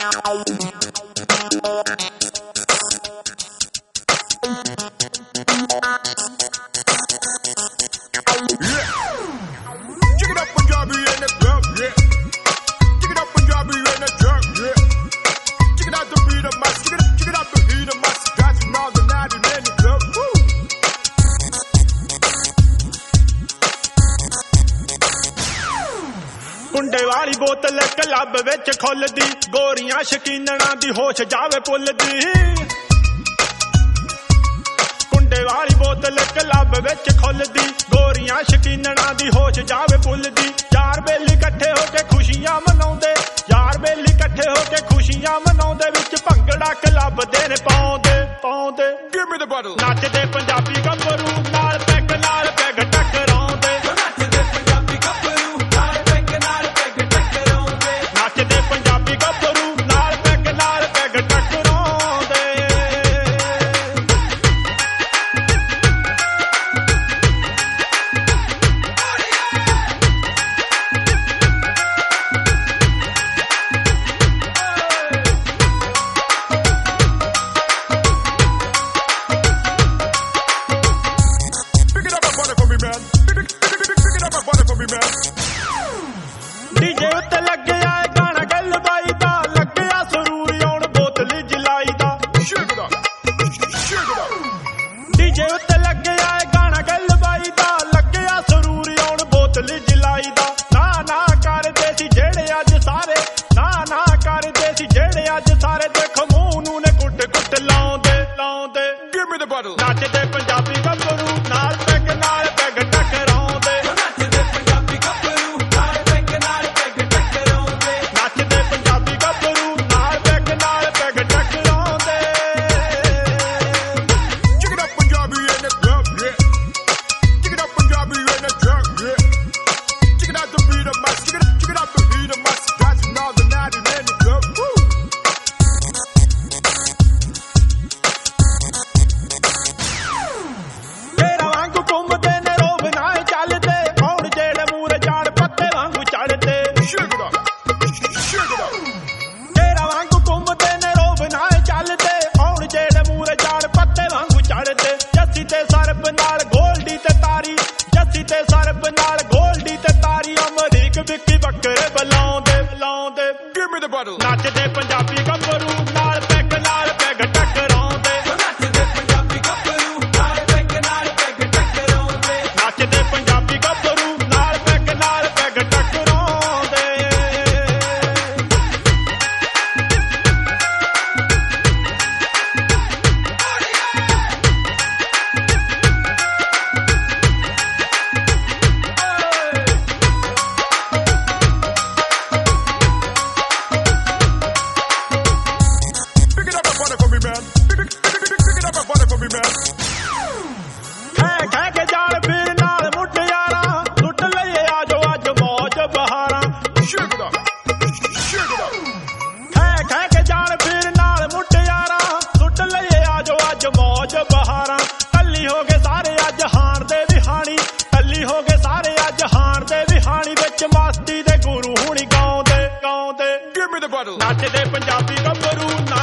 कुंडे वाली बोतल क्लब विच खुलदी गोरियां शकीनना दी होश जावे पुलदी कुंडे वाली बोतल क्लब विच खुलदी गोरियां शकीनना दी होश जावे पुलदी यार बेली इकट्ठे होके खुशियां मनाउंदे यार बेली इकट्ठे होके खुशियां मनाउंदे विच भंगड़ा क्लब दे ने पाउंदे पाउंदे नचदे पंजाबी गंभरू नाल पैग टकराउंदे डीजे उत्ते लगे आए गाना गल बाई दा लगे आ सरूर आउण बोतल जलाई दा डीजे उत्ते लगे आए गाना गल बाई दा लगे आ सरूर आउण बोतल जलाई दा ना करदे सी जेड़े अज सारे ना करदे सी जेड़े अज सारे देखो मूंह नूं ने कुट कुट लाउंदे नचदे पंजाबी गंभरू नाल पैग टकराउंदे नचदे पंजाबी गंभरू नाल पैग टकराउंदे नचदे पंजाबी गंभरू नाल पैग टकराउंदे नचदे पंजाबी गंभरू